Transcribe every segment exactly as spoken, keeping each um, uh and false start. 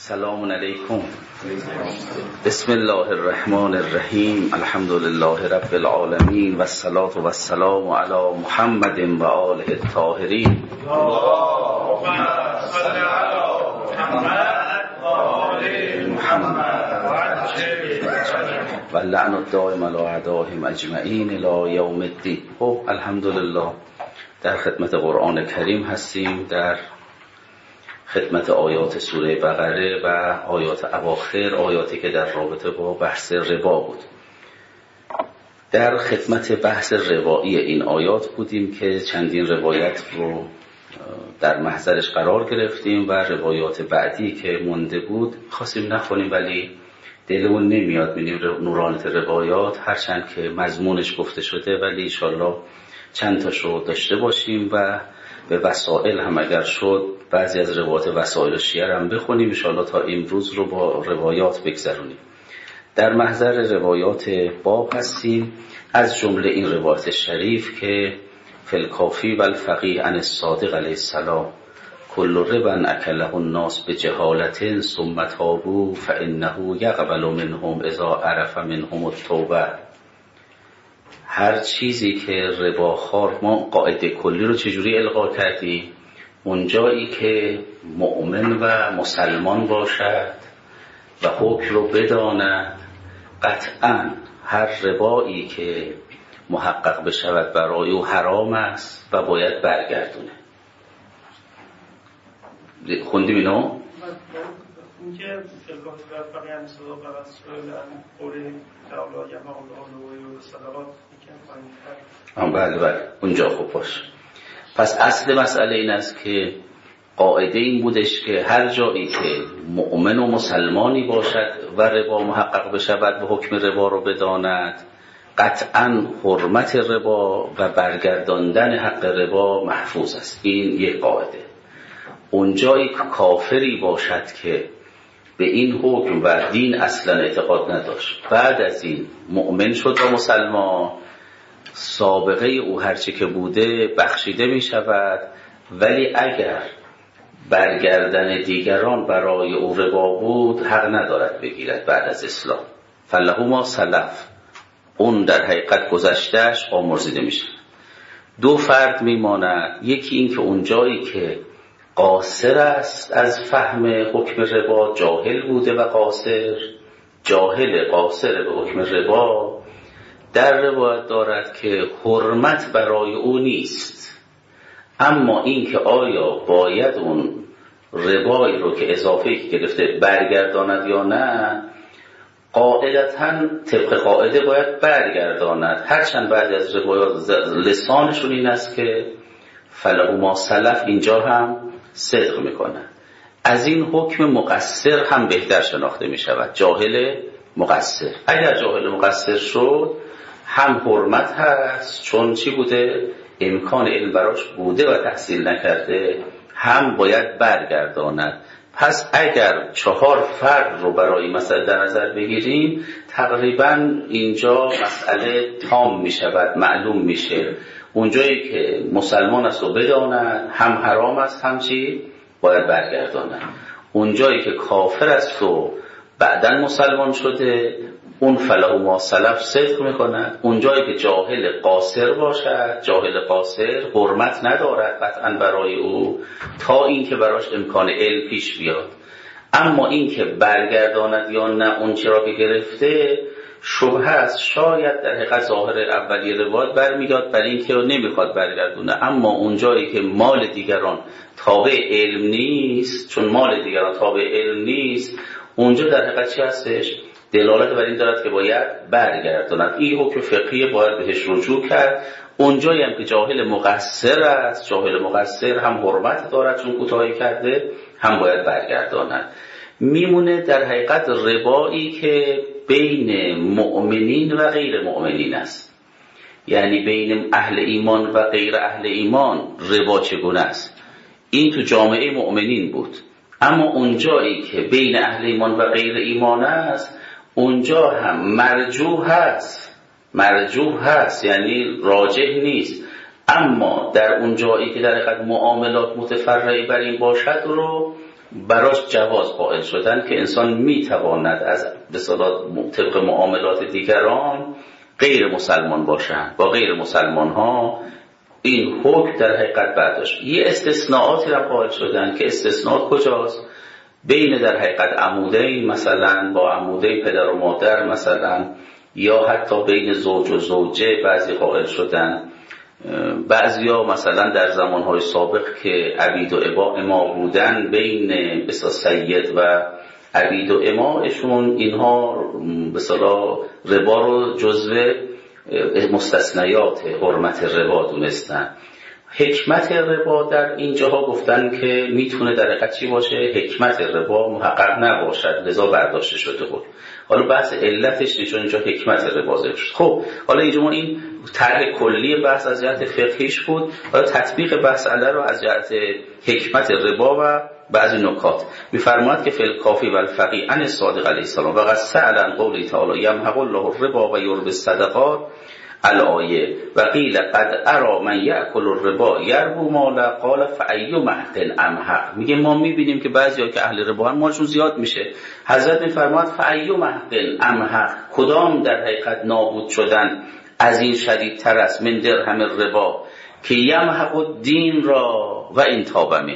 سلام علیکم. بسم الله الرحمن الرحیم. الحمد لله رب العالمین و الصلاة و السلام علی محمد و آله الطاهرین. اللهم صل علی محمد و آل محمد و لعن الدائم علی اعدائهم اجمعین الی یوم الدین. خب الحمدلله در خدمت قرآن کریم هستیم، در خدمت آیات سوره بقره و آیات اواخر، آیاتی که در رابطه با بحث ربا بود. در خدمت بحث روایی این آیات بودیم که چندین روایت رو در محضرش قرار گرفتیم و روایات بعدی که مونده بود خواستیم نخونیم، ولی دلمون نمیاد ببینیم نورانیت روایات، هرچند که مضمونش گفته شده، ولی انشالله چند تاش رو داشته باشیم و به وسائل هم اگر شد بعضی از روایات وسائل شیعه هم بخونیم انشالله تا امروز رو با روایات بگذرونیم. در محضر روایات باب هستیم، از جمله این روایت شریف که فی الکافی و الفقیه عن الصادق علیه السلام کل ربا اکله الناس بجهالة ثم تابوا فانه یقبل منهم اذا عرف منهم التوبه. هر چیزی که رباخوار، ما قاعده کلی رو چجوری القا کردیم؟ اونجایی که مؤمن و مسلمان باشد و حکم رو بداند، قطعا هر ربایی که محقق بشود برای او حرام است و باید برگردونه. خوندیم اینو؟ اینکه فلکات و فقیه هم صدا برد سویلن قوله تعالی یمه الله و صدقات میکن. بله بله اونجا خوب باش. پس اصل مسئله این است که قاعده این بودش که هر جایی که مؤمن و مسلمانی باشد و ربا محقق بشود و حکم ربا رو بداند، قطعا حرمت ربا و برگرداندن حق ربا محفوظ است. این یک قاعده. اونجایی که کافری باشد که به این حکم و دین اصلا اعتقاد نداشت، بعد از این مؤمن شد و مسلمان، سابقه او هرچی که بوده بخشیده می شود، ولی اگر برگردن دیگران برای او ربا بود حق ندارد بگیرد بعد از اسلام. فله ما سلف، اون در حقیقت گذشتهش آمرزیده می شود. دو فرد می ماند، یکی این که اون جایی که قاصر است از فهم حکم ربا، جاهل بوده و قاصر، جاهل قاصر به حکم ربا، در روایت دارد که حرمت برای او نیست، اما این که آیا باید اون ربایی رو که اضافه گرفته برگرداند یا نه، قاعدتاً طبق قاعده باید برگرداند. هرچند بعضی از روایات لسانشون این است که فله ما سلف، اینجا هم صدق میکنه. از این حکم مقصر هم بهتر شناخته میشود، جاهل مقصر. اگر جاهل مقصر شد هم حرمت هست، چون چی بوده؟ امکان علم براش بوده و تحصیل نکرده، هم باید برگرداند. پس اگر چهار فرد رو برای مسئله در نظر بگیریم، تقریبا اینجا مسئله تام می شود، معلوم میشه. اونجایی که مسلمان است و بداند هم حرام است، هم چی؟ باید برگرداند. اونجایی که کافر است و بعداً مسلمان شده، اون فله ما سلف صدق میکند. اونجایی که جاهل قاصر باشد، جاهل قاصر حرمت ندارد قطعا برای او تا این که براش امکان علم پیش بیاد. اما این که برگرداند یا نه اون چرا که گرفته شبهه است. شاید در حقیقت ظاهر اولیه روایت برمیاد برای این که نمیخواد برگردونه، اما اونجایی که مال دیگران تابع علم نیست، چون مال دیگران تابع علم نیست، اونجا در حقیقت چی هستش؟ دلالت بر این دارد که باید برگرداند. این حکم فقهی باید بهش رجوع کرد. اونجایی هم که جاهل مقصر است، جاهل مقصر هم حرمت دارد چون کوتاهی کرده، هم باید برگرداند. میمونه در حقیقت ربایی که بین مؤمنین و غیر مؤمنین است، یعنی بین اهل ایمان و غیر اهل ایمان ربا چگونه است. این تو جامعه مؤمنین بود، اما اونجایی که بین اهل ایمان و غیر ایمان است، اونجا هم مرجوح هست، مرجوح هست یعنی راجح نیست. اما در اونجایی که در حقیقت معاملات متفرعی بر این باشد رو براش جواز قائل شدن که انسان میتواند از به اصطلاح طبق معاملات دیگران غیر مسلمان باشن، با غیر مسلمان ها این حکم در حقیقت برداشت. یه استثناءاتی را قائل شدن که استثناء کجاست؟ بین در حقیقت عمودین، مثلا با عمودین پدر و مادر مثلا، یا حتی بین زوج و زوجه بعضی قائل شدن. بعضیا مثلا در زمانهای سابق که عبید و اما بودن بین بسا سید و عبید و امایشون اینها بسا ربا رو جزو مستثنیات حرمت ربا دونستن. حکمت ربا در اینجاها گفتن که میتونه در حقیقت چی باشه؟ حکمت ربا محقق نباشد، لذا برداشته شده بود. حالا بحث علتش نیست، اینجا حکمت ربا ذکر شد. خب حالا اینجا ما این طرح کلی بحث از جهت فقهیش بود، حالا تطبیق بحث علی رو از جهت حکمت ربا و بعضی نکات میفرماید که فی الکافی و الفقی عن الصادق علیه السلام و قد سأل عن قوله تعالی یمحق الله الربا و یربی الصدقات الآیه و قیل قد ارى من یأکل الربا یربو مالا قال فأی محق امحق. میگه ما میبینیم که بعضیا که اهل ربا هم مالشون زیاد میشه. حضرت میفرماید فأی محق امحق، کدام در حقیقت نابود شدن از این شدیدتر است من درهم الربا که یمحق الدین را و ان تاب منه،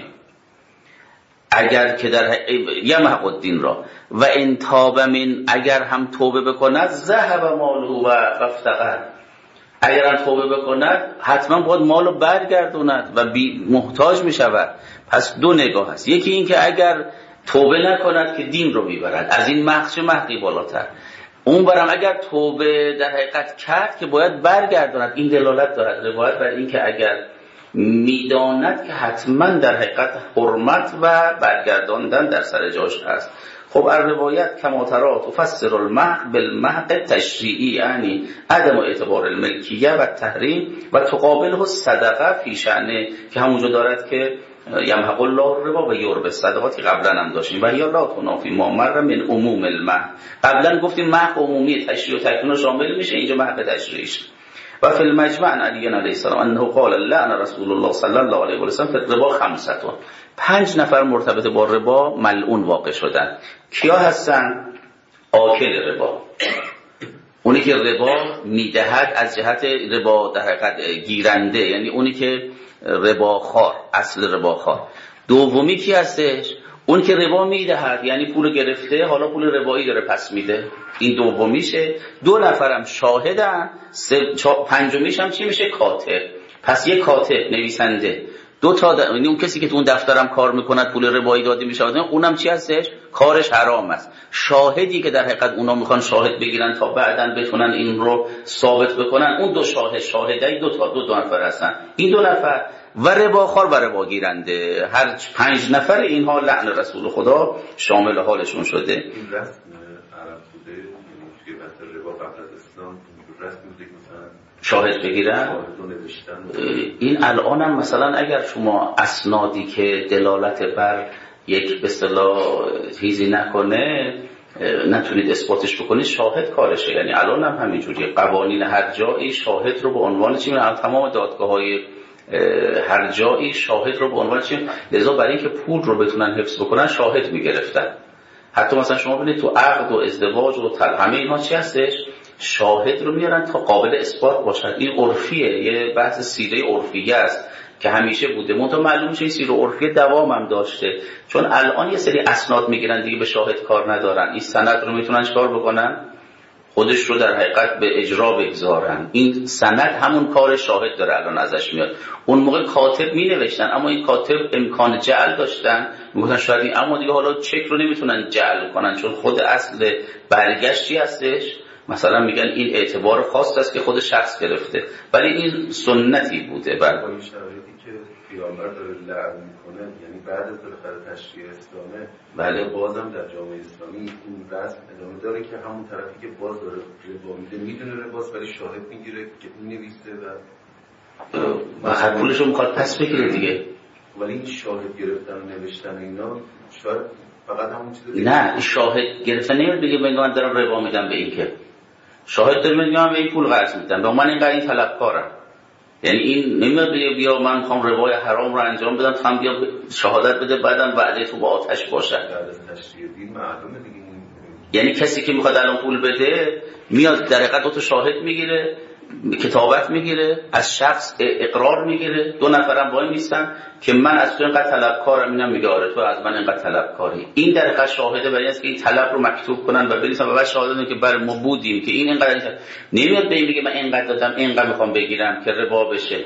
اگر که در یمحق الدین را و ان تاب من، اگر هم توبه بکند ذهب ماله و افتقر، اگر هم توبه بکند حتما باید مالو برگردوند و بی محتاج می شود. پس دو نگاه هست، یکی این که اگر توبه نکند که دین رو میبرد، از این محق محقی بالاتر. اون برم اگر توبه در حقیقت کرد که باید برگردوند. این دلالت دارد روایت بر این که اگر میداند که حتما در حقیقت حرمت و برگرداندن در سر جاش هست. خب الروایت کما ترى تفسر المحق بالمحق التشریعی، یعنی عدم اعتبار الملکیه و تحریم و تقابله الصدقه فی شأنه، که همونجا دارد که یمحق الله الربا و یربی الصدقات، قبلا هم داشتیم و یا لا تنافی ما مر من عموم المحق. قبلا گفتیم محق عمومی تشریع و تکوین شامل میشه، اینجا محق تشریعیش. و فی المجمع علی علیه السلام انه قال لعن رسول الله صلی الله علیه و سلم فی الربا خمسة، پنج نفر مرتبط با ربا ملعون واقع شدن. کیا هستن؟ آکل ربا، اونی که ربا میدهد از جهت ربا در حقیقت گیرنده، یعنی اونی که ربا خار، اصل ربا خار. دومی کی هستش؟ اون که ربا میدهد، یعنی پول گرفته حالا پول ربایی داره پس میده، این دومیشه. دو نفرم شاهدن، پنجمیش هم چی میشه؟ کاتب. پس یک کاتب نویسنده، دو تا د... یعنی اون کسی که تو اون دفترم کار میکند پول ربایی داده میشه، اونم چی هستش؟ کارش حرام است. شاهدی که در حقیقت اونا میخوان شاهد بگیرن تا بعداً بتونن این رو ثابت بکنن، اون دو شاهد شاهدای دو تا دو, دو نفر هستن. این دو نفر و رباخوار و ربا گیرنده، هر پنج نفر اینها لعن رسول خدا شامل حالشون شده. این رسم عرب بوده که مثلا ربا قبل از اسلام رسم بوده که مثلا شاهد بگیرن. این الان هم مثلا اگر شما اسنادی که دلالت بر یک به اصطلاح چیزی نکنه نتونید اثباتش بکنید، شاهد کارشه. یعنی الان هم همینجوریه، قوانین هر جایی شاهد رو به عنوان چی می‌دونن، تمام دادگاه‌های هر جایی شاهد رو به عنوان چی، لذا برای اینکه پول رو بتونن حفظ بکنن شاهد میگرفتن. حتی مثلا شما ببینید تو عقد و ازدواج و طلاق همه اینها چی هستش؟ شاهد رو میارن تا قابل اثبات باشد. این عرفیه، یه بحث سیره عرفیه است که همیشه بوده، منتها معلوم میشه این سیره عرفیه دوام هم داشته، چون الان یه سری اسناد میگیرن دیگه به شاهد کار ندارن. این سند رو میتونن چیکار بکنن؟ خودش رو در حقیقت به اجرا بگذارن. این سند همون کار شاهد داره الان ازش میاد. اون موقع کاتب می نوشتن، اما این کاتب امکان جعل داشتن، میگفتن شاید این، اما دیگه حالا چک رو نمیتونن جعل کنن چون خود اصل برگشتی هستش. مثلا میگن این اعتبار خاص است که خود شخص گرفته، ولی این سنتی بوده. بله این شرایطی که پیامبر داره لعن میکنه، یعنی بعد از بالاخره تشریع اسلامه، بله بازم در جامعه اسلامی این رسم ادامه داره که همون طرفی که باز داره ربا میده میدونه رباست ولی شاهد میگیره که مینویسه و و هر پولشو میخواد پس بگیره دیگه. ولی این شاهد گرفتن و نوشتن اینا شاید فقط همون چیزی نه، شاهد گرفتن نمیاد بگه من دارم ربا میدم به این، که شاهد داره میگه من به این پول قرض میدم، به من اینقدر این طلبکارم. یعنی این نمیاد بیا, بیا من میخوام روای حرام رو انجام بدم، تو هم بیا شهادت بده بعدم وعده تو با آتش باشه. یعنی کسی که میخواد الان پول بده میاد در حقیقت دو تا شاهد میگیره، کتابت میگیره، از شخص اقرار میگیره، دو نفرم وای میستن که من از تو اینقدر طلبکارم، اینم میگه آره تو از من اینقدر طلبکاری. این در حقیقت شاهده برای است که این طلب رو مکتوب کنن و بنویسن و بعد شهادت بدن که بر ما بودیم که این اینقدر. نمیاد به این میگه من اینقدر دادم اینقدر میخوام بگیرم که ربا بشه.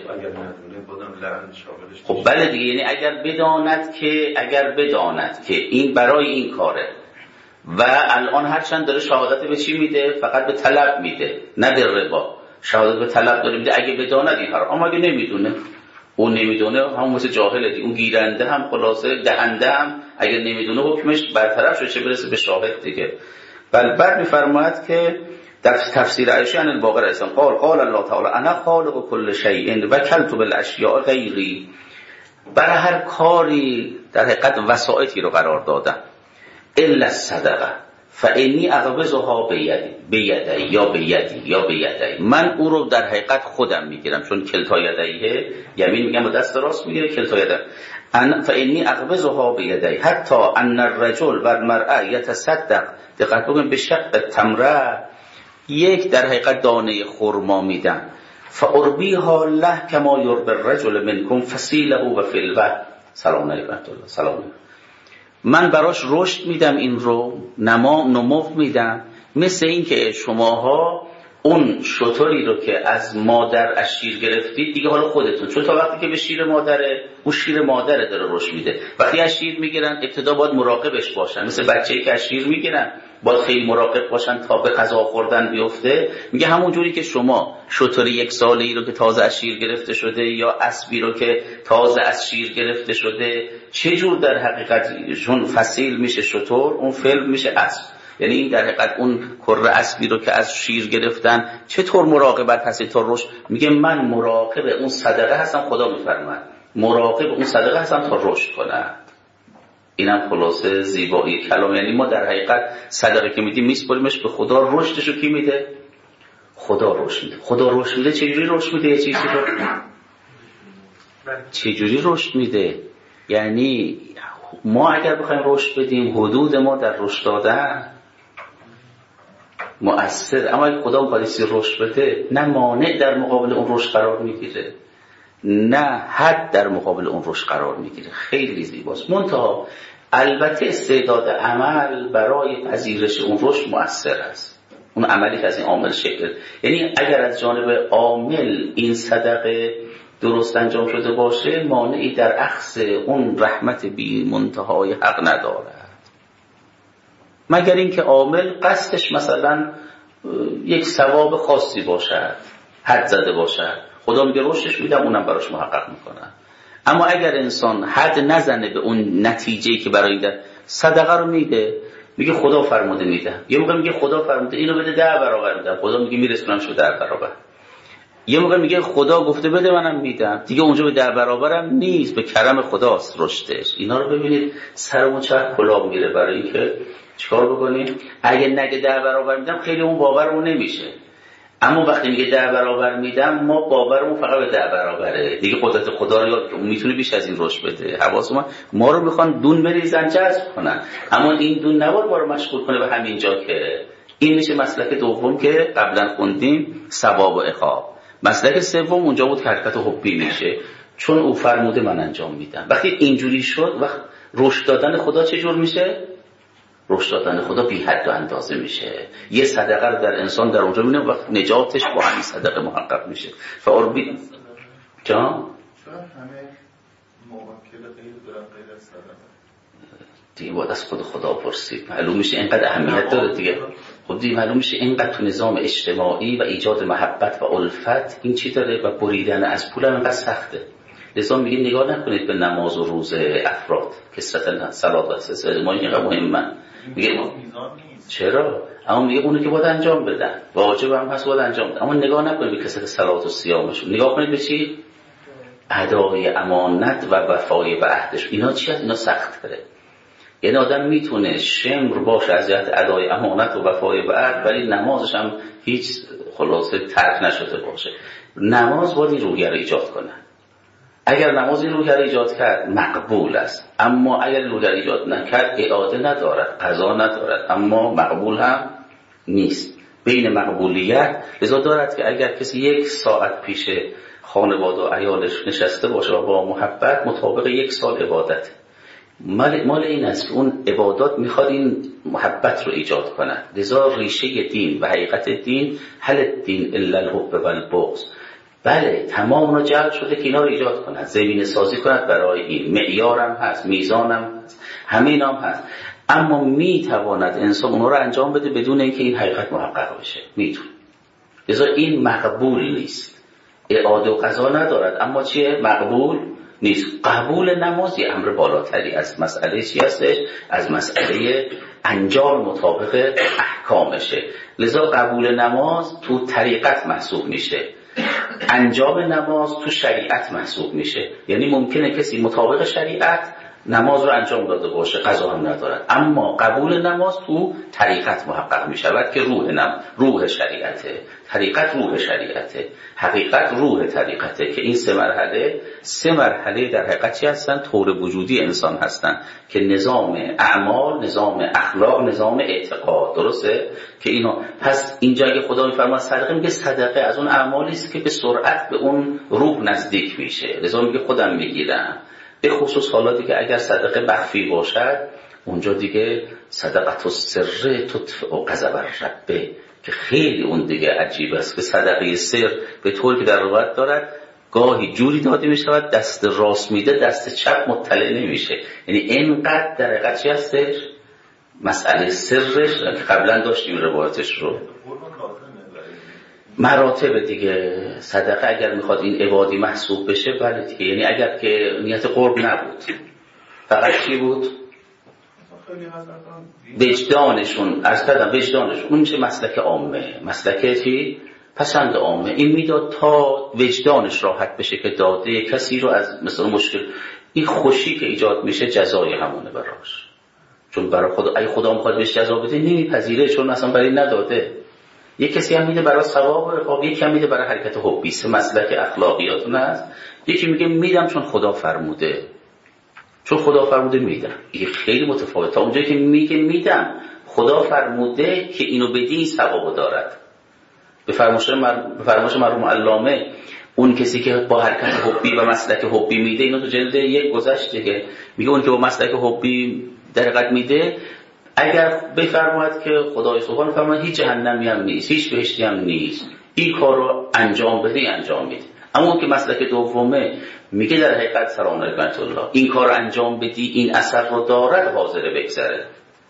خب بله دیگه، یعنی اگر بداند که اگر بداند که این برای این کاره و الان هرچند داره شهادت به چی میده؟ فقط به طلب میده، نه به ربا. شهادت به طلب داره میده اگه بداند این حرام. اما اگه نمیدونه، اون نمیدونه همون مثل جاهله دیگه، اون گیرنده هم خلاصه دهنده هم اگه نمیدونه حکمش برطرف شده، چه برسه به شاهد دیگه. بل بعد میفرماید که در تفسیر عایشه ان الباقر اسلام قال قال الله تعالی انا خالق كل شیء وکلت بالاشیاء غیری. برای هر کاری در حقیقت وسائطی رو قرار دادم الا الصدقه فانی اغبزها بیدی بیدی یا بیدی یا بیدی. من او رو در حقیقت خودم میگیرم، چون کلتا یدیه، یمین میگم با دست راست میگیره، کلتا یدی ان فانی اغبزها بیدی حتی ان الرجل والمرأه یتصدق. دقت بکنید به شق تمره، یک در حقیقت دانه خرما میدم، فاربیها له کما یربی الرجل منکم فسیله و فلوه. سلام علیکم الله. سلام علیکم. من براش رشد میدم، این رو نما نمو میدم، مثل این که شماها اون شطوری رو که از مادر از شیر گرفتید دیگه حالا خودتون، چون تا وقتی که به شیر مادره، اون شیر مادره داره رشد میده. وقتی از شیر میگیرن ابتدا باید مراقبش باشن، مثل بچه‌ای که از شیر میگیرن باید خیلی مراقب باشن تا به غذا خوردن بیفته. میگه همون جوری که شما شطور یک ساله‌ای رو که تازه از شیر گرفته شده یا اسبی رو که تازه از شیر گرفته شده، چه جور در حقیقت چون فصیل میشه شطور، اون فلم میشه اسب. یعنی این در حقیقت اون کره اسبی رو که از شیر گرفتن چطور مراقبت هستی تا رشد. میگه من مراقب اون صدقه هستم، خدا میفرماید مراقب اون صدقه هستم تا رشد کنه. اینم خلاصه زیبایی کلام. یعنی ما در حقیقت صدقه که میدیم میسپاریمش به خدا، رشدشو کی میده؟ خدا رشد میده. خدا رشد میده. چجوری رشد میده؟ یه چیزی رو چجوری رشد میده؟ یعنی ما اگر بخوایم رشد بدیم، حدود ما در رشد دادن مؤثر، اما اگه خدا پالیسی رشد بده، نه مانع در مقابل اون رشد قرار میگیره، نه حد در مقابل اون رشد قرار میگیره. خیلی زیباست. منتها البته استعداد عمل برای پذیرش اون رشد مؤثر است. اون عملی که از این عامل شکل، یعنی اگر از جانب عامل این صدقه درست انجام شده باشه، مانعی در اخذ اون رحمت بی منتهای حق ندارد، مگر اینکه عامل قصدش مثلا یک ثواب خاصی باشد، حد زده باشد، خدا میگه رشدش میدم، اونم براش محقق میکنه. اما اگر انسان حد نزنه به اون نتیجه‌ای که برای ده، صدقه رو میده، میگه خدا فرموده میدم، یه موقع میگه خدا فرموده اینو بده ده برابر میدم، خدا میگه میرسونم شو ده برابر. یه موقع میگه خدا گفته بده منم میدم، دیگه اونجا به ده برابرم نیست، به کرم خداست رشدش. اینا رو ببینید سرمون چقدر کلاه میگیره. برای اینکه چیکار بکنیم؟ اگه نگه ده برابر میدم خیلی اون باورمون نمیشه، اما وقتی میگه ده برابر میدم، ما باورمون فقط به ده برابره دیگه. قدرت خدا رو یاد، اون میتونه بیش از این رشد بده. حواس ما ما رو میخوان دون بریزن جذب کنن، اما این دون نباید ما رو مشغول کنه به همین جا. که این میشه مسلک دوم که قبلا خوندیم، ثواب و عقاب. مسلک سوم اونجا بود که حرکت حبی میشه، چون او فرموده من انجام میدم. وقتی اینجوری شد، وقت رشد دادن خدا چه جور میشه؟ رشد دادن خدا بی حد و اندازه میشه. یه صدقه رو در انسان در اونجا میبینه، وقت نجاتش با همین صدقه محقق میشه. فاربی جان همه موکل غیر دارن غیر از صدقه دیگه باید از خود خدا پرسید. معلوم میشه اینقدر اهمیت داره دیگه. خب دیگه معلوم میشه اینقدر تو نظام اجتماعی و ایجاد محبت و الفت این چی داره و بریدن از پول هم اینقدر سخته. لذا میگه نگاه نکنید به نماز و روزه افراد، کثرت صلات و استسقا ما اینقدر مهمه. میگه چرا؟ اما میگه اونو که باید انجام بدن، واجب هم هست باید انجام بدن، اما نگاه نکنید به کثرت صلات و صیامشون، نگاه کنید به چی؟ ادای امانت و وفای به عهدش. اینا چی هست؟ اینا سخت داره. یعنی آدم میتونه شمر باشه از جهت ادای امانت و وفای به عهد، ولی نمازش هم هیچ خلاصه ترک نشده باشه. نماز باید این روحیه رو ایجاد کنه. اگر نماز این روحیه رو ایجاد کرد مقبول است، اما اگر روحیه رو ایجاد نکرد اعاده ندارد، قضا ندارد، اما مقبول هم نیست. بین مقبولیت لذا دارد که اگر کسی یک ساعت پیش خانواده و عیالش نشسته باشه و با محبت، مطابق یک سال عبادت. مال, مال این است که اون عبادات میخواد این محبت رو ایجاد کند. لذا ریشه دین و حقیقت دین هل الدین الا الحب و البغض. بله تمام رو جعل شده که اینا رو ایجاد کند، زمین سازی کند برای این. معیارم هست، میزانم هست، همین هم هست، اما میتواند انسان اونها رو انجام بده بدون اینکه این حقیقت محقق بشه. میتونه. لذا این مقبول نیست. اعاده و قضا ندارد، اما چیه؟ مقبول نیست. قبول نماز یه امر بالاتری از مسئله چی هستش؟ از مسئله انجام مطابق احکامشه. لذا قبول نماز تو طریقت محسوب میشه، انجام نماز تو شریعت محسوب میشه. یعنی ممکنه کسی مطابق شریعت نماز رو انجام داده باشه، قضا هم ندارد، اما قبول نماز تو طریقت محقق می شود که روح نم روح شریعته، طریقت روح شریعته، حقیقت روح طریقته. که این سه مرحله سه مرحله در حقیقت چی هستن؟ طور وجودی انسان هستن که نظام اعمال، نظام اخلاق، نظام اعتقاد. درسته؟ که اینا پس اینجا اگه خدا میفرماد صدقه، میگه صدقه از اون اعمالی است که به سرعت به اون روح نزدیک میشه. لذا میگه خودم میگیرم. به خصوص حالا دیگه اگر صدقه مخفی باشد، اونجا دیگه صدقه تو سر تطفئ غضب الرب، که خیلی اون دیگه عجیب است که صدقه سر به طوری که در روایت دارد گاهی جوری داده می شود دست راست میده دست چپ مطلع نمیشه. یعنی اینقدر در حقیقت چی هستش؟ مسئله سرش که قبلا داشتیم روایتش رو، مراتب دیگه. صدقه اگر میخواد این عبادی محسوب بشه، بله دیگه، یعنی اگر که نیت قرب نبود، فقط چی بود؟ وجدانشون، از کردم وجدانشون، اون میشه مسلک عامه. مسلک چی؟ پسند عامه. این میداد تا وجدانش راحت بشه که داده کسی رو از مثلا مشکل، این خوشی که ایجاد میشه جزای همونه براش. چون برای خدا، اگه خدا میخواد بهش جزا بده نمیپذیره، چون اصلا برای نداده. یک کسی هم میده برای ثواب و عقاب، یکی هم میده برای حرکت حبی. سه مسلک اخلاقیاتون هست. یکی میگه میدم چون خدا فرموده، چون خدا فرموده میدم. این خیلی متفاوته. تا اونجایی که میگه میدم خدا فرموده که اینو بدی ثوابو دارد. به فرمایش مر... به فرمایش مرحوم علامه، اون کسی که با حرکت حبی و مسلک حبی میده، اینو تو جلد یک گذشته که میگه اون که با مسلک حبی در حقیقت میده، اگر بفرماید که خدای سبحان فرماید هیچ جهنمی هم نیست، هیچ بهشتی هم نیست، این کار رو انجام بده، انجام میده. اما اون که مسلک دومه میگه در حقیقت سلام علیکم الله، این کار رو انجام بدی این اثر رو دارد، حاضر بگذره.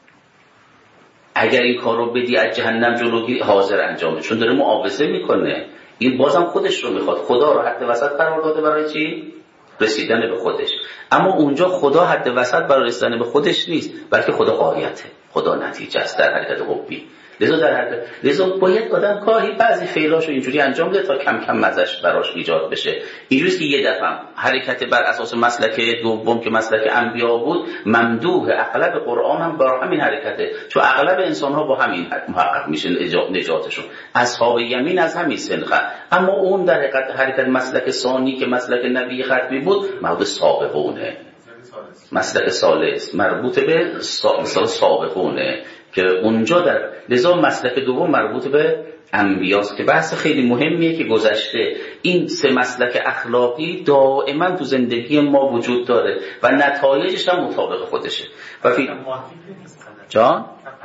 اگر این کار رو بدی از جهنم جلوگیری، حاضر انجامه، چون داره معاوضه میکنه. این بازم خودش رو میخواد. خدا رو حد وسط قرار داده برای چی؟ رسیدن به خودش. اما اونجا خدا حد وسط برای رسیدن به خودش نیست، بلکه خدا غایته، خدا نتیجه است در حرکت حبی. لذا در حرکت لذا باید آدم گاهی بعضی فعلاشو اینجوری انجام بده تا کم کم مزش براش ایجاد بشه. اینجوریه که یه دفعه حرکت بر اساس مسلک دوم که مسلک انبیا بود ممدوح، اغلب قرآن هم بر همین حرکته، چون اغلب انسان ها با همین محقق میشه نجاتشون. اصحاب یمین از همین سنخه. اما اون در حقیقت حرکت مسلک ثانی که مسلک نبی ختمی بود، مربوط سابقونه، مسلک ثالث مربوط به سابقونه که اونجا در لذا مسلک دوم مربوط به انبیاست که بحث خیلی مهمیه که گذشته. این سه مسلک اخلاقی دائما تو زندگی ما وجود داره و نتایجش هم مطابق خودشه. و فی جان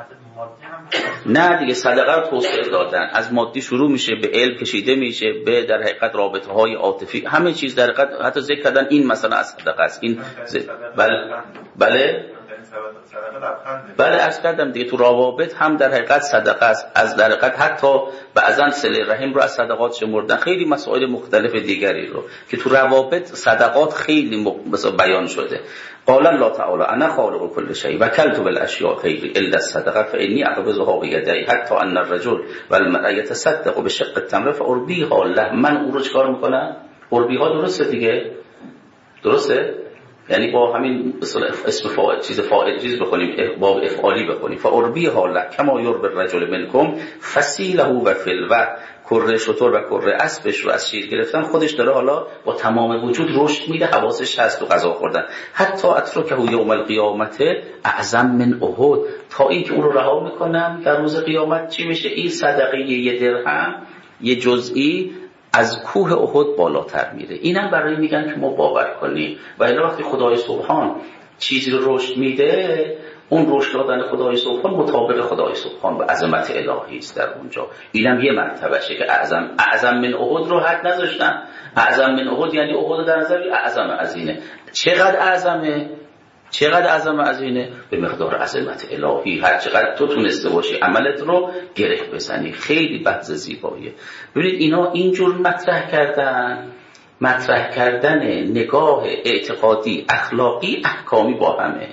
نه دیگه، صدقه رو توسعه دادن، از مادی شروع میشه به علم کشیده میشه به در حقیقت رابطه های عاطفی، همه چیز در حقیقت حتی ذکر کردن این مثلا از صدقه است. این ز... بله بله بله عرض کردم دیگه، تو روابط هم در حقیقت صدقه است. از در حقیقت حتی بعضن صله رحم رو از صدقات شمردن، خیلی مسائل مختلف دیگری رو که تو روابط صدقات خیلی مثلا بیان شده. قال الله تعالی انا خالق كل شيء وكلت بالاشیاء خیر الا الصدقه فاني اقبضها بيدي حتى ان الرجل والمرأة يتصدق بشق التمر فاربيها له. من او رو چیکار میکنم؟ اربیها درسته دیگه، درسته؟ یعنی با همین اسم فاعل چیز فاعل چیز بخونیم، باب افعالی بخونیم. فاربیها له کما یربی الرجل منکم فسیله و فل و کره شتر و کره اسبش رو از شیر گرفتن، خودش داره حالا با تمام وجود رشد میده، حواسش هست و غذا خوردن. حتی اترکه یوم القیامت اعظم من احد، تا اینکه اون رو رها میکنم در روز قیامت چی میشه؟ این صدقه یه درهم یه جزئی از کوه احد بالاتر میره. اینم برای میگن که ما باور کنیم. و الا وقتی خدای سبحان چیزی رو رشد میده، اون رشد دادن خدای سبحان مطابق خدای سبحان و عظمت الهی است در اونجا. اینم یه مرتبهشه که اعظم اعظم من احد رو حد نذاشتن. اعظم من احد یعنی احد در نظر اعظم از اینه. چقدر اعظمه؟ چقدر اعظم از اینه؟ به مقدار عظمت الهی. هر چقدر تو تونسته باشی عملت رو گره بزنی. خیلی بحث زیباییه. ببینید اینا اینجور مطرح کردن، مطرح کردن نگاه اعتقادی، اخلاقی، احکامی با همه.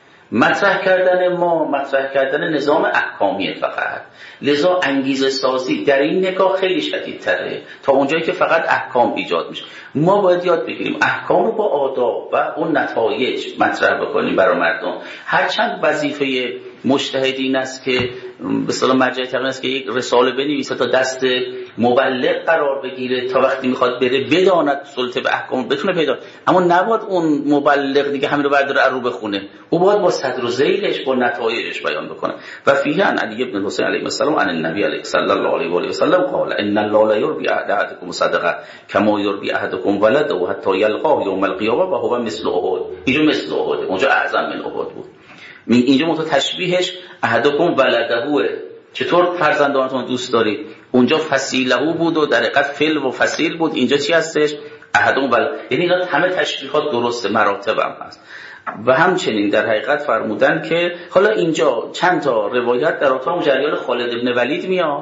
مطرح کردن ما مطرح کردن نظام احکامیه فقط. لذا انگیزه سازی در این نگاه خیلی شدیدتره تا اونجایی که فقط احکام ایجاد میشه. ما باید یاد بگیریم احکام رو با آداب و اون نتایج مطرح بکنیم برای مردم. هرچند وظیفه مجتهدین است که به اصطلاح مرجع تقلید است که یک رساله بنویسه تا دست مبلغ قرار بگیره، تا وقتی میخواد بره بداند سلطه به احکام بتونه پیدا، اما نباید اون مبلغ دیگه همین رو برداره رو بخونه. او باید با صدر و ذیلش با نتایجش بیان بکنه. و فیه عن علی بن حسین علیه السلام عن النبی علیه صلی الله علیه و آله و سلم قال ان الله لا یربی احدکم صدقه کما یربی احدکم ولده حتی یلقاه یوم القیامه و هو مثل احد. اینجا مثل احد، اونجا اعظم من احد بود. اینجا متو تشبیهش احدکم ولدهوه، چطور فرزندانتون دوست دارید. اونجا فصیلهو بود و در حقیقت فعل و فصیل بود، اینجا چی هستش؟ احدکم ول. یعنی اینا همه تشبیهات درسته، مراتب هم هست. و همچنین در حقیقت فرمودن که حالا اینجا چند تا روایت در اتاق جریان خالد ابن ولید میاد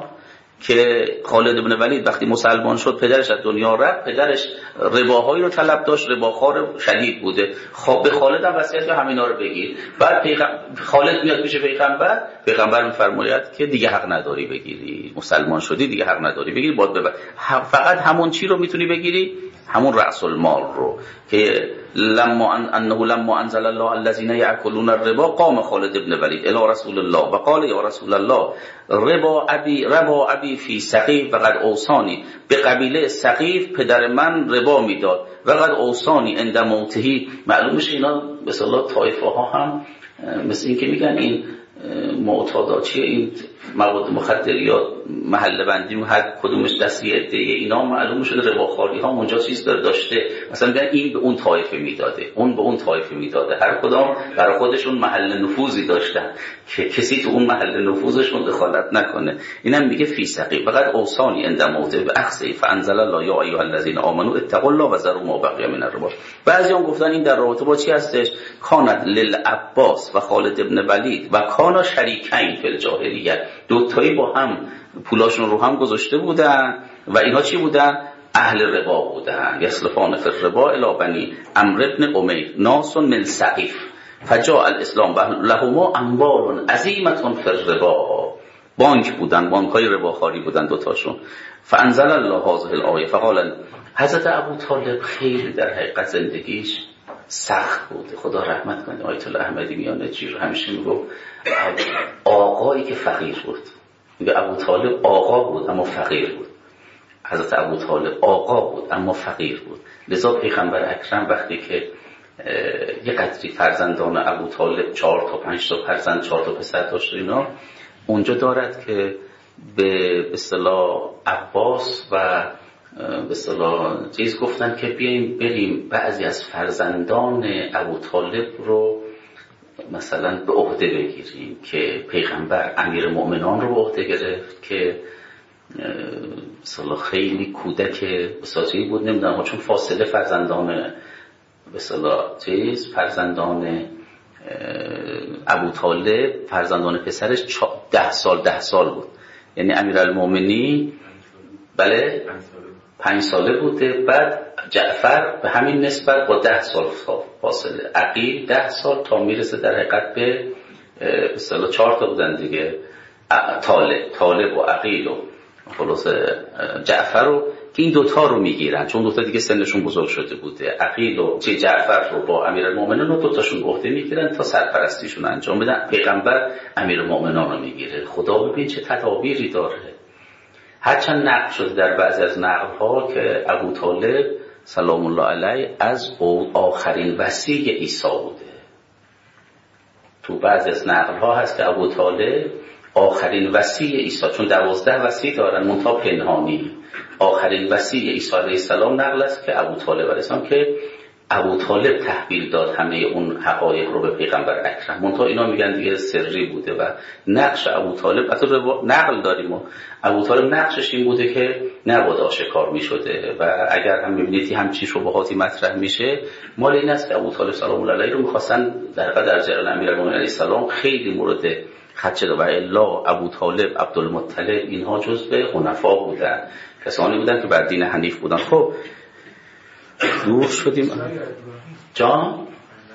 که خالد ابن ولید وقتی مسلمان شد پدرش از دنیا رفت، پدرش رباهایی رو طلب داشت، رباخوار شدید بوده. خب به خالد هم وصیت که همینا رو بگیر. بعد پیغمبر خالد میاد پیش پیغمبر، پیغمبر میفرماید که دیگه حق نداری بگیری، مسلمان شدی دیگه حق نداری بگیری، باید ببر. فقط همون چی رو میتونی بگیری؟ همون رأس المال رو که لما انه لما انزل الله الذين ياكلون الربا قام خالد ابن ولید الى رسول الله و قال یا رسول الله ربا ابي ربا ابي في ثقيف و قد اوصاني، به قبیله ثقیف پدر من ربا میداد و قد اوصاني عند موته. معلوم میشه اینا به اصطلاح طایفه ها هم مثل این که میگن این معتادا چیه، این مواد مخدریات محله بندی و هر کدومش دستی عده اینا معلوم شده رباخواری ها اونجا چیز داره داشته. مثلا میگن این به اون طایفه میداده، اون به اون طایفه میداده، هر کدام برای خودشون محل نفوذی داشتن که کسی تو اون محل نفوذشون دخالت نکنه. اینم میگه فی ثقیف فقط اوصانی عند موته به اخذ فانزل الله یا ایها الذین آمنوا اتقوا الله و ذروا ما بقی من الربا. بعضیان گفتن این در رابطه با چی هستش؟ کانت للعباس و خالد ابن ولید و کانا شریکین فی الجاهلیه، دو تایی با هم پولاشون رو هم گذاشته بودن و اینا چی بودن؟ اهل ربا بودن. یسلفان فی الربا الی بنی عمرو بن امیر ناس من ثقیف فجاء الاسلام لهما اموال عظیمه فی الربا. بانک بودن، بانکای رباخواری بودن دوتاشون. فانزل الله هذه الايه فقال حضرت ابو طالب خیلی در حقیقت زندگیش سخت بود، خدا رحمت کنه. آیت الله احمدی میانه چیز همیشه میگفت آقایی که فقیر بود، میگه ابو طالب آقا بود اما فقیر بود. حضرت ابو طالب آقا بود اما فقیر بود. لذا پیغمبر اکرم وقتی که یه قدری فرزندان ابو طالب چهار تا پنج تا فرزند چهار تا پسر داشت اینا، اونجا دارد که به اصطلاح عباس و به اصطلاح چیز گفتن که بیاییم بریم بعضی از فرزندان ابو طالب رو مثلا به عهده بگیریم، که پیغمبر امیر مؤمنان رو به عهده گرفت که مثلا خیلی کودک بساطی بود، نمیدونم چون فاصله فرزندان مثلا چیز فرزندان ابو طالب فرزندان پسرش ده سال ده سال بود، یعنی امیرالمومنین بله پنج ساله بوده، بعد جعفر به همین نسبت با ده سال فاصله، عقیل ده سال تا میرسه در حقیقت به اصطلاح چهار تا بودن دیگه، طالب طالب و عقیل و خلاص جعفر رو که این دوتا رو میگیرن چون دوتا دیگه سنشون بزرگ شده بوده. عقیل و چه جعفر رو با امیرالمومنین رو دوتاشون به عهده میگیرن تا سرپرستیشون انجام بدن. پیغمبر امیرالمومنین رو میگیره. خدا ببین چه تدابیری داره. هرچند نقل شده در بعضی از نقل‌ها که ابو طالب سلام الله علیه از آخرین وصی عیسی بوده. تو بعضی از نقل‌ها هست که ابو طالب آخرین وصی عیسی، چون دوازده وصی دارن منتها پنهانی، آخرین وصی عیسی علیه السلام نقل است که ابو طالب علیه السلام که ابو طالب تحویل داد همه اون حقایق رو به پیغمبر اکرم، منتها اینا میگن دیگه سری بوده و نقش ابو طالب حتی نقل داریم و ابو طالب نقشش این بوده که نباید آشکار میشده و اگر هم میبینید همچین شبهاتی مطرح میشه مال این است که ابو طالب سلام الله علیه رو میخواستن در در جریان امیرالمومنین علیه السلام خیلی مورد خدشه و الا ابو طالب عبدالمطلب اینها جزء حنفا بودن، کسانی بودن که بر دین حنیف بودن. خب دور شدیم جان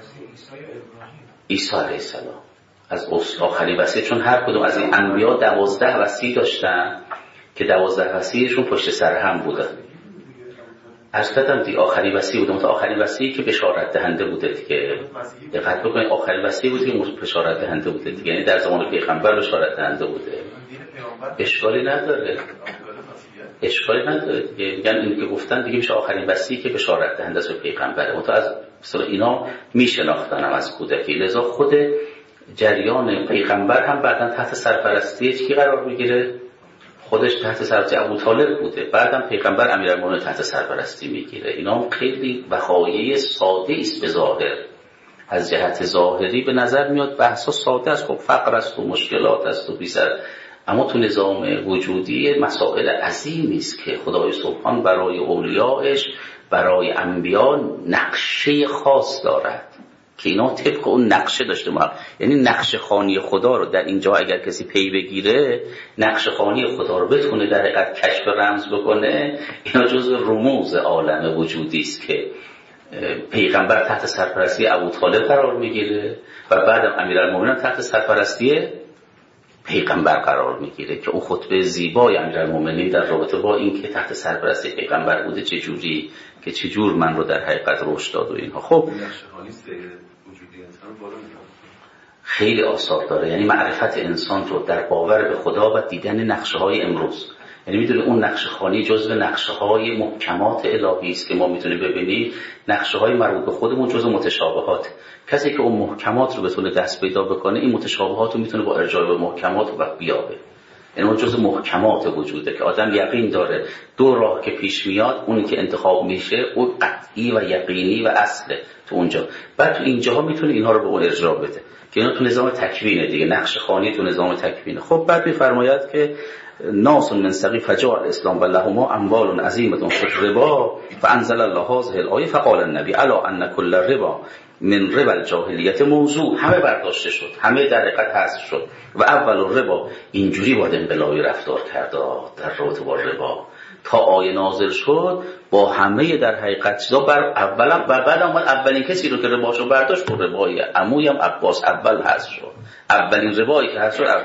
عیسی علیه السلام از آخری وصی، چون هر کدوم از این انبیا دوازده وصی داشتن که دوازده وصیشون پشت سر هم بودن. عرض کردم دیگه آخری وصی بودن، تا آخری وصی که بشارت دهنده بوده دیگه، دقت بکنید آخری وصی بود که بشارت دهنده بوده دیگه، یعنی در زمان پیغمبر بشارت دهنده بوده. اشکالی نداره اشکالی نداره دیگه، میگن این که گفتن دیگه میشه آخرین وصی که بشارت دهنده است به پیغمبره. منتها از مثلا اینا میشناختن هم از کودکی، لذا خود جریان پیغمبر هم بعداً تحت سرپرستی کی قرار میگیره؟ خودش تحت سرپرستی ابو طالب بوده، بعدم پیغمبر امیرالمومنین تحت سرپرستی میگیره. اینا خیلی وقایع ساده است به ظاهر، از جهت ظاهری به نظر میاد بحثا ساده است، خب فقر است و مشکلات است و بی‌سر، اما تو نظام وجودی مسائل عظیمی است که خدای سبحان برای اولیاءش برای انبیا نقشه خاص دارد که اینا طبق اون نقشه داشته ما، یعنی نقشه خوانی خدا رو در اینجا اگر کسی پی بگیره، نقشه خوانی خدا رو بتونه در حقیقت کشف رمز بکنه، اینا جزء رموز عالم وجودی است که پیغمبر تحت سرپرستی ابو طالب قرار میگیره و بعدم امیرالمومنین تحت سرپرستی پیغمبر قرار میگیره که اون خطبه زیبای امیرالمومنین در رابطه با این که تحت سرپرستی پیغمبر بوده چجوری که چجور من رو در حقیقت رشد داد و اینها. خب خیلی آثار داره، یعنی معرفت انسان رو در باور به خدا و دیدن نقشه های امروز، یعنی میدونی اون نقشه خوانی جزو نقشه های محکمات الهی است که ما میتونیم ببینیم، نقشه های مربوط به خودمون جزو متشابهات. کسی که اون محکمات رو بتونه دست پیدا بکنه این متشابهات رو میتونه با ارجاع به محکمات و بیابه، یعنی اون جزو محکمات وجوده که آدم یقین داره دو راه که پیش میاد اونی که انتخاب میشه اون قطعی و یقینی و اصله تو اونجا، بعد تو اینجاها میتونه اینها رو به اون ارجاع بده که اینا تو نظام تکوینه دیگه، نقش خوانی تو نظام تکوینه. خب بعد میفرماید که ناس من سقی فجاء الاسلام و لهما اموال عظیمه فی الربا فانزل الله هذه الايه فقال النبی الا ان کل ربا من ربا الجاهلیت موضوع، همه برداشته شد، همه در حقیقت حذف شد و اول الربا اینجوری باید انقلابی رفتار کرد در رابطه با ربا تا آیه نازل شد با همه در حقیقت چیزا بر اولا و بعد اومد اولین کسی رو که رباشو برداشت تو ربای عموی هم عباس اول حذف شد، اولین ربایی که حذف شد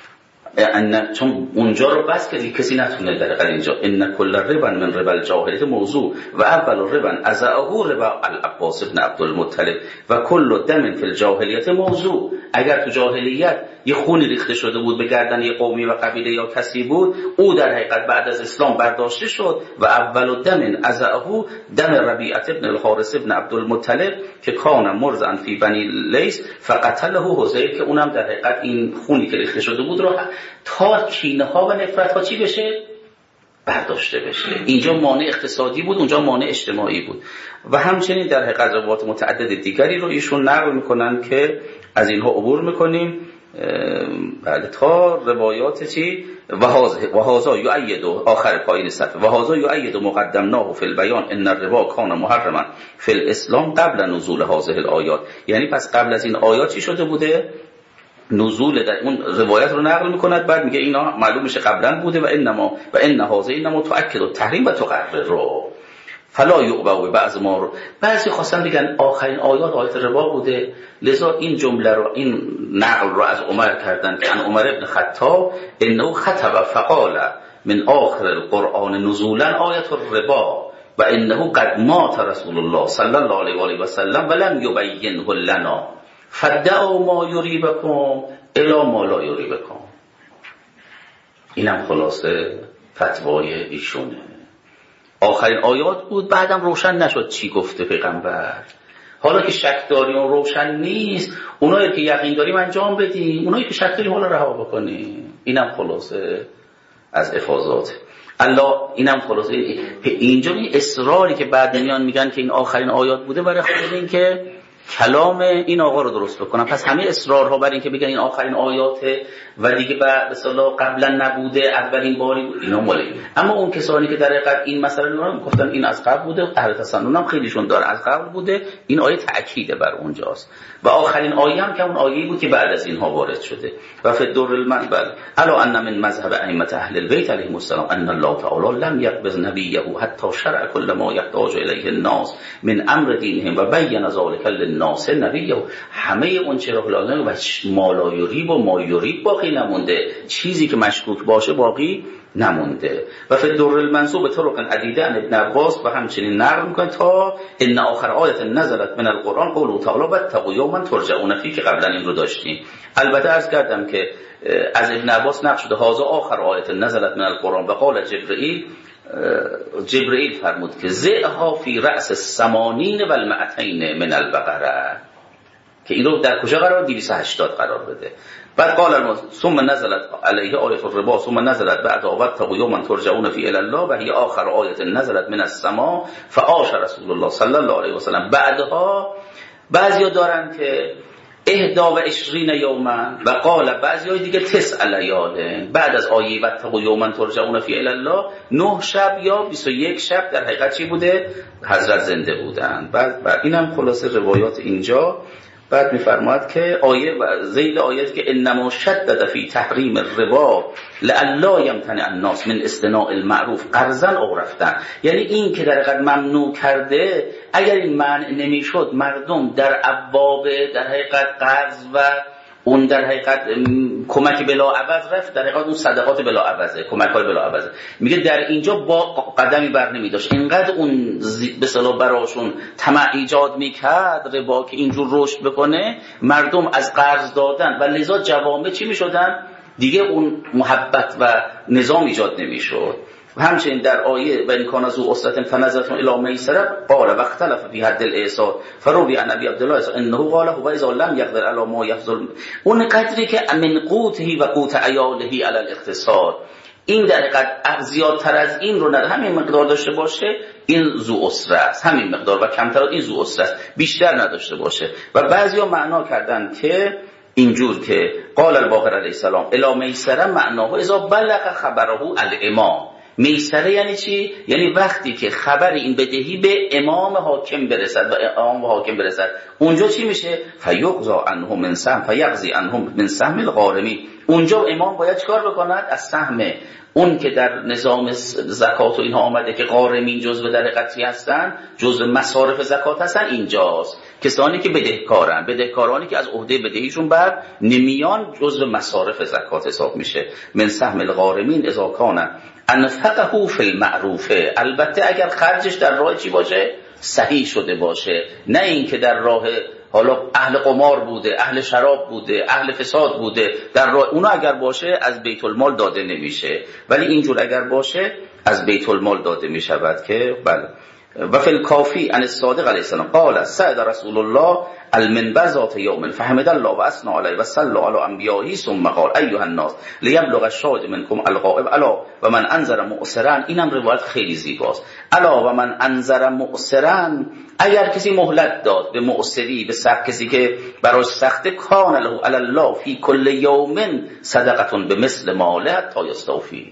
ان چون اونجا رو بس که کسی نتونه در حقیقت اینجا ان کل ربا من ربا الجاهلیت موضوع و اول ربا ازعه ربا العباس ابن عبدالمطلب و کل دم فی الجاهلیت موضوع، اگر تو جاهلیت یه خونی ریخته شده بود به گردن یه قومی و قبیله یا کسی بود، او در حقیقت بعد از اسلام برداشته شد و اول دم ازعه دم ربیعه ابن الحارث ابن عبدالمطلب که کان مرزا فی بنی لیث فقتله حذیفه، که اونم در حقیقت این خونی که ریخته شده بود رو تا کینه ها و نفرت ها چی بشه؟ برداشته بشه. اینجا مانع اقتصادی بود، اونجا مانع اجتماعی بود. و همچنین در حقیقت روایات متعدد دیگری رو ایشون نقل میکنن که از اینها عبور میکنیم بعد تا روایات چی و هذا یؤید آخر پایین صفحه و هذا یؤید مقدمناه فی البیان ان الربا کان محرما فی الاسلام قبل نزول هذه الآیات، یعنی پس قبل از این آیات چی شده بوده؟ نزول در اون روایت رو نقل میکند، بعد میگه اینا معلوم میشه قبلا بوده و انما و ان هذا انما تؤکد التحریم و تقرر رو فلا یعبا بعض ما رو بعضی خواستن بگن آخرین آیات آیت ربا بوده، لذا این جمله رو این نقل رو از عمر کردن که ان عمر ابن خطاب انه خطب فقال من آخر القرآن نزولا آیت الربا و انه قد مات رسول الله صلی الله علیه و آله و سلم ولم یبینه لنا فدعوا ما یریبکم الی ما لا یریبکم. اینم خلاصه فتوای ایشونه. آخرین آیات بود، بعدم روشن نشد چی گفته پیغمبر. حالا که شک داریم و روشن نیست، اونایی که یقین داریم انجام بدیم، اونایی که شک داریم حالا رها بکنیم. اینم خلاصه از افاضات الله. اینم خلاصه اینجا این اصراری که بعد میان میگن که این آخرین آیات بوده، برای خاطر این که کلام این آقا رو درست بکنن. پس همه اصرارها برای این که بگن این آخرین آیاته و دیگه به اصطلاح قبلا نبوده، اولین باری بود، اینا مالی. اما اون کسانی که در حقیقت این مسئله رو گفتن این از قبل بوده، اهل تسنن هم خیلیشون داره از قبل بوده، این آیه تأکید بر اونجاست. و آخرین آیه هم که اون آیه‌ای بود که بعد از اینها وارد شده. و فی الدر المنبل الا ان من مذهب ائمه اهل البیت علیهم السلام ان الله تعالی لم یقبض نبیه حتی شرع كل ما یحتاج الیه الناس من امر دینهم و بین ذلك للناس نبیه. همه اون چرا لازم و مالا یریب و ما یریب باقی نمونده، چیزی که مشکوک باشه باقی نمونده. و فی الدر المنصوب طرق عدیده عن ابن عباس و همچنین نقل میکنه تا ان آخر آیت نزلت من القرآن قوله تعالی واتقوا یوما ترجعون فیه، که قبلا این رو داشتیم. البته عرض کردم که از ابن عباس نقل شده هذا آخر آیت نزلت من القرآن و قال جبرئیل، جبرئیل فرمود که زئها فی رأس الثمانین و المئتین من البقره، که این رو در کجا قرار؟ دویست و هشتاد قرار بده. بعد قال الموت ثم نزلت علیه آیت الربا ثم نزلت بعد واتقوا یوما ترجعون فیه الی الله و هی آخر آیت نزلت من السماء فعاش رسول الله صلی الله علیه و سلم بعدها. بعضیا دارن که اهدا و عشرین یوما و قال بعضی دیگه تسع لیال، بعد از آیه واتقوا یوما ترجعون فیه الی الله نه شب یا بیست و یک شب در حقیقت چی بوده؟ حضرت زنده بودن. بعد, بعد اینم خلاصه روایات اینجا. بعد میفرماد که آیه و ذیل آیت که انما شدد فی تحریم الربا لئلا یمتنع الناس من اصطناع المعروف قرضا او رفتن، یعنی این که در حقیقت ممنوع کرده، اگر این منع نمیشد مردم در ابواب در حقیقت قرض و اون در حقیقت کمک بلا عوض رفت، در حقیقت اون صدقات بلا عوضه، کمک های بلا عوضه. میگه در اینجا با قدمی بر نمیداشت، اینقدر اون به اصطلاح براشون طمع ایجاد میکرد ربا که اینجور رشد بکنه، مردم از قرض دادن و لذا جوامع چی میشدن؟ دیگه اون محبت و نظام ایجاد نمیشد. و همچنین در آیه و این کان ذو عسرة فنظرة الی میسرة قال واختلف فی حد الاعسار فروی عن ابی عبدالله انه قال هو اذا لم یقدر علی ما یفضل، اون قدری که من قوته و قوت عیاله علی الاقتصاد، این در حقیقت زیادتر از این رو نه، همین مقدار داشته باشه این ذو عسره است، همین مقدار و کمتر این ذو عسره است، بیشتر نداشته باشه. و بعضیا معنا کردن که اینجور که قال الباقر علیه السلام الی میسرة معناه اذا بلغ خبره الامام. میسره یعنی چی؟ یعنی وقتی که خبر این بدهی به امام حاکم برسد و امام حاکم برسد، اونجا چی میشه؟ فیقضی عنه من سهم فیقضی عنه من سهم الغارمی. اونجا امام باید چیکار بکند؟ از سهم اون که در نظام زکات و اینها آمده که غارمین جزء در حقیقتی هستن، جزء مصارف زکات هستن، اینجاست. کسانی که بدهکارن، بدهکارانی که از عهده بدهیشون بر نمیان، جزء مصارف زکات حساب میشه. من سهم الغارمین اذا کان انفقه فی المعروفه، البته اگر خرجش در راه چی باشه؟ صحیح شده باشه، نه این که در راه حالا اهل قمار بوده، اهل شراب بوده، اهل فساد بوده، در راه اونا اگر باشه از بیت المال داده نمیشه، ولی اینجور اگر باشه از بیت المال داده میشود که بله. و فی الکافی عن الصادق علیه السلام قال سعد رسول الله المنبر ذات یوم فحمد الله و اثنى علیه و صلی علی انبیائه ثم قال ایها الناس لیبلغ الشاهد منکم الغائب الا و من انذر مؤسرا. اینم روایت خیلی زیباست. الا و من انذر مؤسرا، اگر کسی مهلت داد به مؤسری، به سخت کسی که براش سخته، کان له علی الله فی کل یوم صدقه بمثل ماله حتی یستوفی.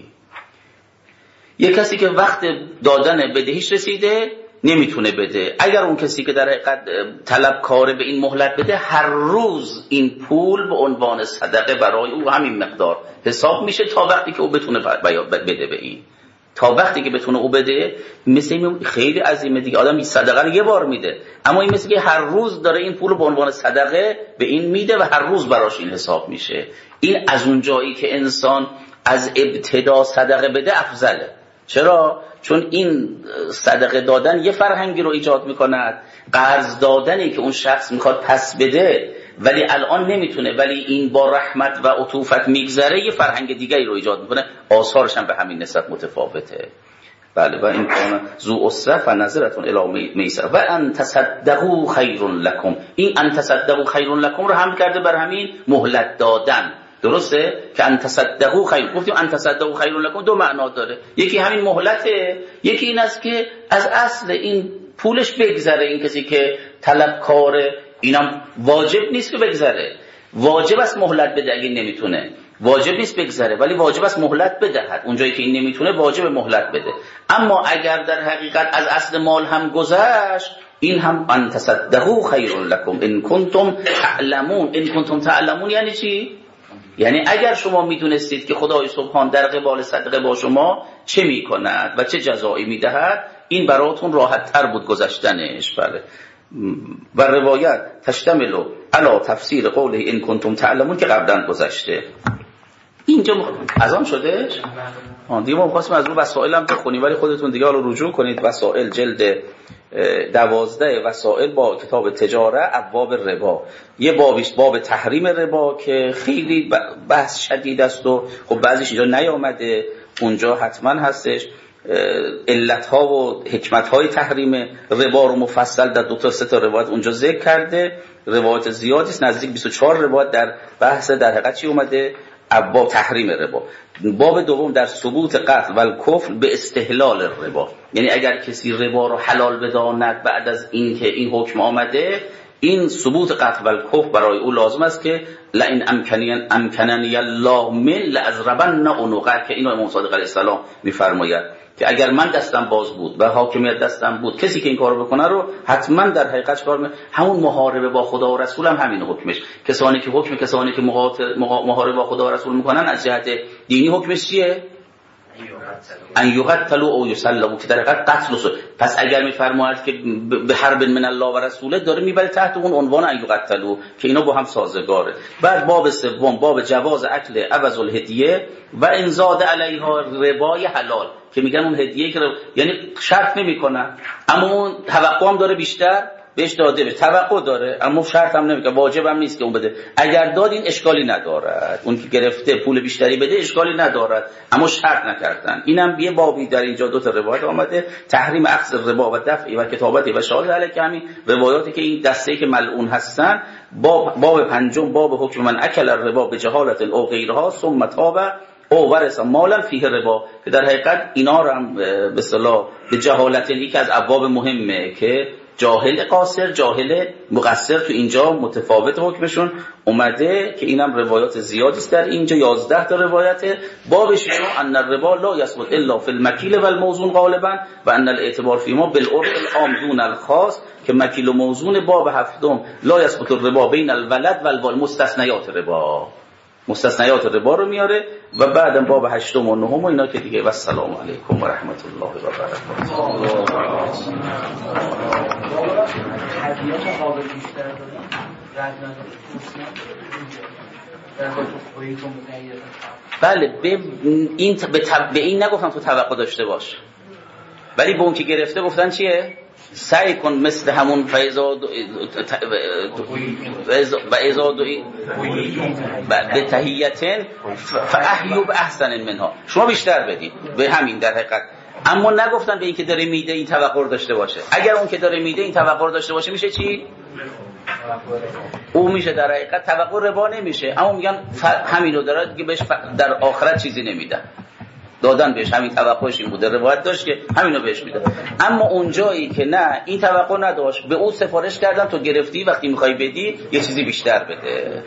یک کسی که وقت دادن بدهیش رسیده نمیتونه بده، اگر اون کسی که در حقیقت طلبکار به این مهلت بده، هر روز این پول به عنوان صدقه برای او همین مقدار حساب میشه تا وقتی که او بتونه بده به این، تا وقتی که بتونه او بده. مثل این خیلی عظیمه دیگه، آدم این صدقه رو یه بار میده، اما این مثل که هر روز داره این پول به عنوان صدقه به این میده و هر روز براش این حساب میشه. این از اون جایی که انسان از ابتدا صدقه بده افضله. چرا؟ چون این صدقه دادن یه فرهنگی رو ایجاد میکند، قرض دادنی که اون شخص میخواد پس بده ولی الان نمیتونه، ولی این با رحمت و عطوفت میگذره، یه فرهنگ دیگری رو ایجاد میکنه، آثارش هم به همین نسبت متفاوته. بله. و این کان ذو اسره و نظرتون الی میسر و ان تصدقوا خیر لکم. این ان تصدقوا خیر لکم رو هم کرده بر همین مهلت دادن. درسته که ان تصدقوا خیر، گفتیم ان تصدقوا خیر لکم دو معنا داره، یکی همین مهلته، یکی این است که از اصل این پولش بگذره. این کسی که طلبکاره اینم واجب نیست که بگذره، واجب است مهلت بده اگه نمیتونه، واجب نیست بگذره ولی واجب است مهلت بدهد. اونجایی که این نمیتونه واجب مهلت بده. اما اگر در حقیقت از اصل مال هم گذشت، این هم ان تصدقوا خیر لکم ان کنتم تعلمون. ان کنتم تعلمون یعنی چی؟ یعنی اگر شما میدونستید که خدای سبحان در قبال صدقه با شما چه میکند و چه جزایی میدهد، این براتون راحت تر بود گذشتنش. بله. و روایت تشتمل علی تفسیر قوله ان کنتم تعلمون که قبلا گذشته. اینجا مخ... از آن شدهش دیگه ما می‌خواستیم از رو وسائل هم بخونیم، ولی خودتون دیگه حالا رجوع کنید. وسائل جلد دوازده وسائل با کتاب تجاره ابواب ربا، یه بابیش باب تحریم ربا که خیلی بحث شدید است و خب بعضیش اینجا نیامده، اونجا حتما هستش. علتها و حکمتهای تحریم ربا رو مفصل در دو تا سه تا روایت اونجا ذکر کرده. روایت زیادی است، نزدیک بیست و چهار روایت در بحث در حقیقت چی اومده؟ ابواب تحریم ربا. باب دوم در ثبوت قتل و الکفر به استحلال ربا، یعنی اگر کسی ربا رو حلال بداند بعد از اینکه این حکم آمده، این ثبوت قتل و الکفر برای او لازم است که لئن امکنی امکننی الله من لازربن عنقک، که اینو امام صادق علیه السلام میفرماید که اگر من دستم باز بود و حاکمیت دستم بود، کسی که این کارو بکنه رو حتما در حقیقت کار می... همون محاربه با خدا و رسول هم همین حکمش. کسانی که حکم کسانی که مقاتل محاربه با خدا و رسول میکنن از جهت دینی حکمش چیه؟ ان یقتلوا او یسلبوا، که در حقیقت قتل است. پس اگر میفرماید که به حرب من الله و رسوله، داره میبره تحت اون عنوان ان یقتلوا که اینا با هم سازگاره. بعد باب سوم باب جواز اکل عوض الهدیه و ان زاد علیها ربای حلال، که میگن اون هدیه که یعنی شرط نمیکنن اما اون توقع هم داره بیشتر بهش داده به توقع داره، اما شرط هم نمیکنه، واجب هم نیست که اون بده. اگر داد این اشکالی ندارد، اون که گرفته پول بیشتری بده اشکالی ندارد، اما شرط نکردن. اینم یه بابی در اینجا دو تا روایت آمده، تحریم اخذ ربا و دفع و کتابت و شهادت علیه، که همین روایاتی که این دسته که ملعون هستن. باب باب پنجم باب حکم من اکل الربا به جهالت او غیرها ثم تاب او ورث مالا فیه ربا، که در حقیقت اینا رو هم به اصطلاح به جهالت، یکی از ابواب مهمه که جاهل قاصر جاهل مقصر تو اینجا متفاوت حکمشون اومده، که اینم روایات زیادی است در اینجا، یازده تا روایته. باب ششم ان الربا لا یثبت الا فی المکیل و الموزون غالبا و ان الاعتبار فیما بالعرف العام دون الخاص، که مکیل و موزون. باب هفتم لا یثبت الربا بین الولد و الوالد، مستثنیات ربا، مستثنیات ربا رو میاره. و بعدم باب هشتم و نهم و اینا که دیگه. و السلام علیکم و رحمت الله و برکاته. بله به این به, به این نگفتن تو توقع داشته باش، ولی به اون که گرفته گفتن چیه؟ سعی کن مثل همون فیضاد و ازاد به تحییتن فاحیو به احسن منها، شما بیشتر بدید به همین در حقیقت. اما نگفتن به این که داره میده این توقع داشته باشه. اگر اون که داره میده این توقع داشته باشه میشه چی؟ او میشه در حقیقت توقع ربا نمیشه، اما میگن همینو داره که بهش در آخرت چیزی نمیده، دادن بهش همین توقعش این بوده، روایت داشت که همینو بهش میده. اما اونجایی که نه این توقع نداشت، به اون سفارش کردن تو گرفتی وقتی میخوای بدی یه چیزی بیشتر بده.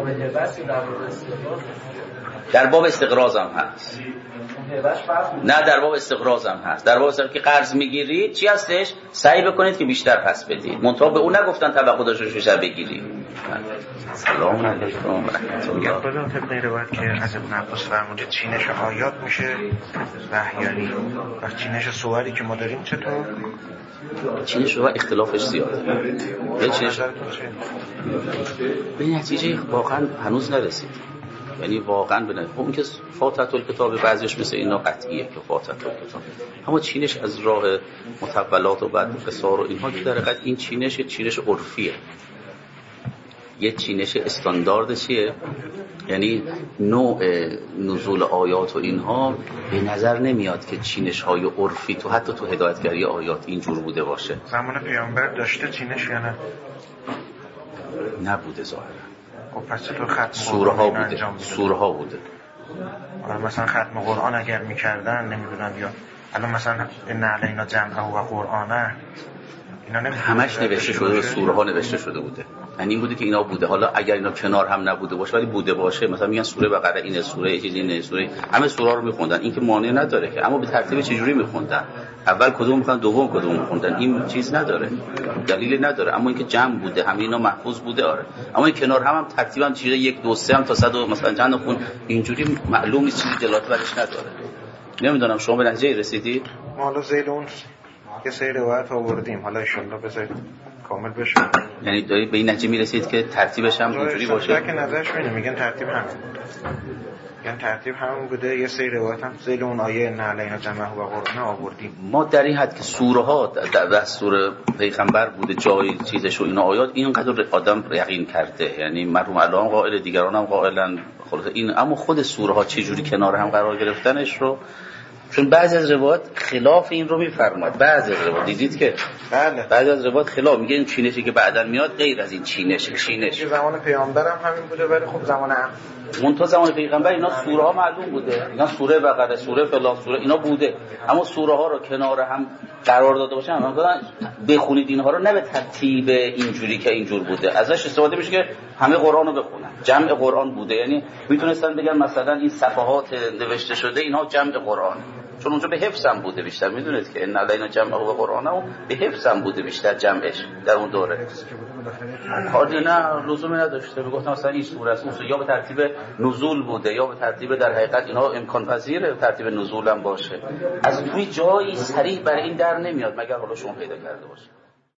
در باب استقراض هم هست، نه در باب استقراض هم هست. در باب استقراض که قرض میگیرید چی هستش؟ سعی بکنید که بیشتر پس بدید، منتها به اون نگفتن توقع داشته بیشتر بگیرید. سلام علیکم و رحمت الله. بالا طبق روایت که از ابن عباس فرموده چینش آیات میشه وحیانی و چینش سواری که ما داریم چطور؟ چینش رو اختلافش زیاده. به چینش به نتیجه واقعا هنوز نرسید، یعنی واقعا بنه خب این که فاتحه الکتاب بعضیش مثل اینا قطعیه که فاتحه الکتاب، اما چینش از راه متولات و بعد قصار و اینها که در حقیقت این چینش چینش عرفیه، یه چینش استاندارد چیه؟ یعنی نوع نزول آیات و اینها به نظر نمیاد که چینش های عرفی تو حتی تو هدایتگری آیات اینجور بوده باشه. زمان پیامبر داشته چینش یا نه؟ نبوده ظاهرا. خب پس تو ختم سوره ها بوده. سوره ها بوده. آره مثلا ختم قرآن اگر میکردن نمیدونم یا الان مثلا ان علینا جمعه و قرآنه اینا همش نوشته شده، سوره ها نوشته شده بوده. یعنی این بوده که اینا بوده. حالا اگر اینا کنار هم نبوده باشه ولی بوده باشه، مثلا میگن سوره بقره اینه، سوره چیزی اینه، سوره همه سوره ها رو میخوندن، این که مانع نداره که، اما به ترتیب چجوری میخوندن، اول کدوم میخوندن دوم کدوم میخوندن، این چیز نداره، دلیل نداره. اما اینکه جمع بوده، همه اینا محفوظ بوده. آره اما این کنار هم هم ترتیبا چیزی یک دو سه هم تا صد مثلا چند خون اینجوری معلوم نیست، چیزی دلالت برش نداره. نمیدونم شما به نتیجه رسیدی؟ ما حالا زیر اون یه سری روایت آوردیم، حالا ان شاءالله بذارید کامل بشه. یعنی دارید به این نتیجه میرسید که ترتیبش هم اینجوری باشه؟ که نظرش اینه، میگن ترتیب همین میگن ترتیب همین بوده. یه سری روایت هم زیر اون آیه نه علینا جمعه و قرآن آوردیم. ما در این حد که سوره ها در دستور پیغمبر بوده، جای چیزش و اینا آیات اینقدر آدم یقین کرده، یعنی مرحوم علام قائل، دیگران هم قائلن خلاص این. اما خود سوره ها چه جوری کنار هم قرار گرفتنش رو، چون بعضی از روایات خلاف این رو میفرماد. بعضی از روایات دیدید که بله بعضی از روایات خلاف میگه این چینشی که بعداً میاد غیر از این چینش چینش زمان پیامبر هم همین بوده، ولی خب زمان هم منتها زمان پیغمبر اینا سوره ها معلوم بوده، اینا سوره بقره، سوره فلان، سوره اینا بوده، اما سوره ها رو کنار هم قرار داده باشن هم دادن بخونید اینها رو، نه به ترتیب اینجوری که اینجور بوده. ازش استفاده میشه که همه قرآن رو بخونن، جمع قرآن بوده. یعنی میتونستن بگن مثلا این صفحات نوشته شده اینها جمع قرآن، چون اونجا به حفظ هم بوده بیشتر. میدونید که ان علینا جمعه و قرآنه و به حفظ هم بوده بیشتر جمعش در اون دوره. حالی نه لزومی نداشته. میگفتم مثلا این سوره است، اون یا به ترتیب نزول بوده یا به ترتیب، در حقیقت اینا امکان پذیره ترتیب نزول هم باشه. از توی جایی صریح برای این در نمیاد مگر حالا شما پیدا کرده باشه.